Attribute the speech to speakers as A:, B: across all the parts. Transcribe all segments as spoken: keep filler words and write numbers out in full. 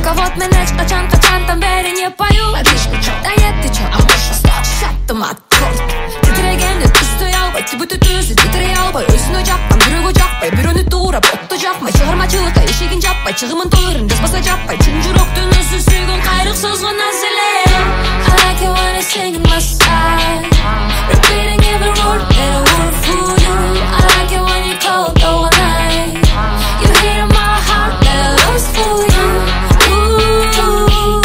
A: Только вот меня качан качан там бери не пою. Да нет, ты чё, а можешь shut the mouth. Titrегенде түсті албай, тибіті түсі титре албай. Өзіні жаппай, бүрігі жақпай, бүріні турап, отты жақмай. Шығармашылыққа ешегін жаппай, шығымын тұлырын жазбаса жаппай. Чын жүректің өзі сүйгін қайрықсызғын әзіле. I like it when it's singing my side, repeating every word that I wrote for you. I like it when you cold all night, you hit in my heart that I lost for you. Ooh, ooh,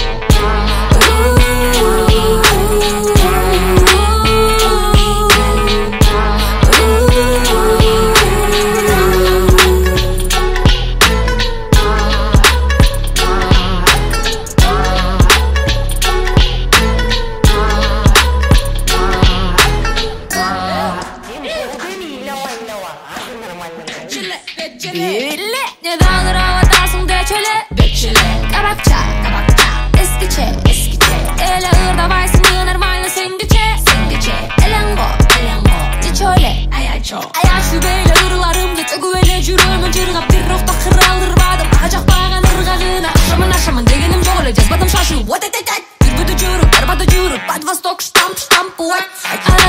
A: Биле, не даңырауа тасың дөчеле, дөчеле. Кабакча, кабакча, ескиче, ескиче. Эле ырдабайсың, нормально сенгиче, сенгиче. Эленго, эленго, ничоле, аячо. Аяшу бейле ырыларымды төгуеле жүрөмін жырғап бір роқта қыралдырбадым. Ажақпаған ырғағына ашамын, ашамын дегенім жоқ эле жазбадым шашу. Вот это так, жүрбіді жүріп, барбады жүріп, под восток штамп, штамп, what?